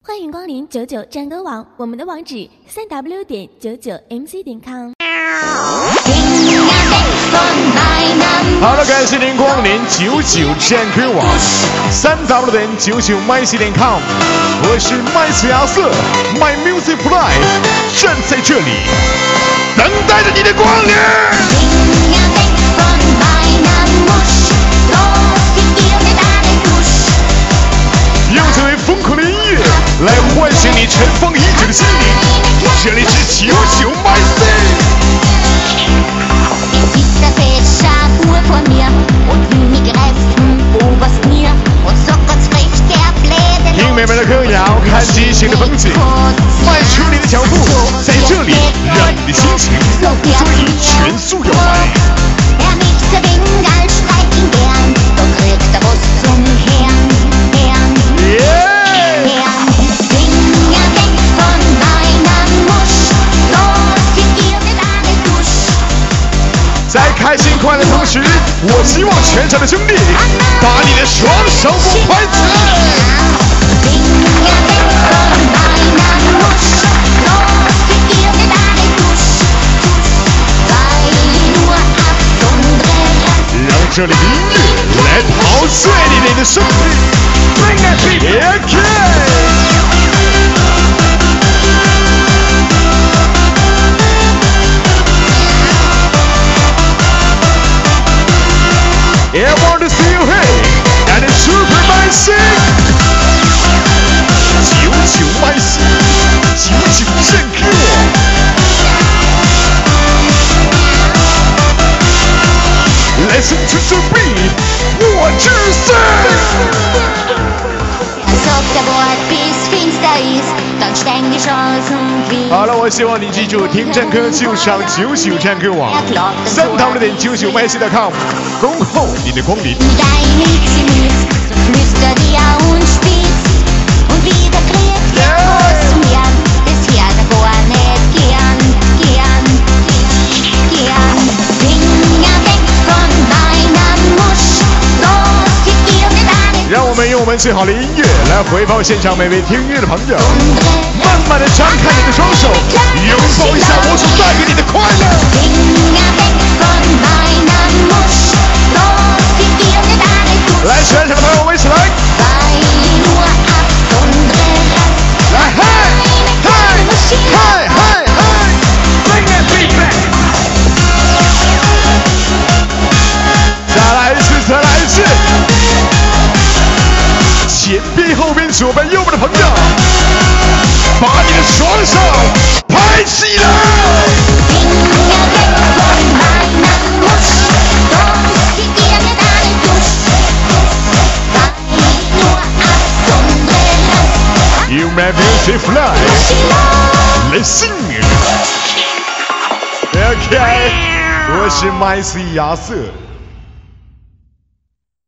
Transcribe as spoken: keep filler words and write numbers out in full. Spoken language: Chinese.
欢迎光临九九战歌网，我们的网址三 w 点九九 m c 点 com。 好了，感谢您光临九九战歌网，三 w 点九九 m c 点 com。我是麦斯亚瑟 ，My Music Fly， 站在这里，等待着你的光临。用最为疯狂的音乐来唤醒你尘封已久的心灵，这里是九九 My C。听美美的歌谣，看激情的风景，迈出你的脚步，在这里让你的心情最全速摇摆。在开心快乐的同时，我希望全场的兄弟把你的双手给我拍起来。让这里的音乐来陶醉你的身体。OK。I want to see you hey and the super my C。九九 my C， 九九战歌网。Listen to the beat， 我之 C。好了，我希望你记住，听战歌就上九九战歌网，三 w 点九九 my c 点 com， 恭候你的光临。让我们用我们最好的音乐来回报现场每位听音乐的朋友，慢慢的张开你的双手，拥抱一下我所带给你的快乐。来，全场的朋友，我们一起来，来嗨嗨嗨嗨嗨 ，Bring that beat back， 再来一次，再来一次。前边、后边、左边、右边的朋友，把你的双手拍起来！You may be fly, listen. OK， 我是麦斯亚瑟。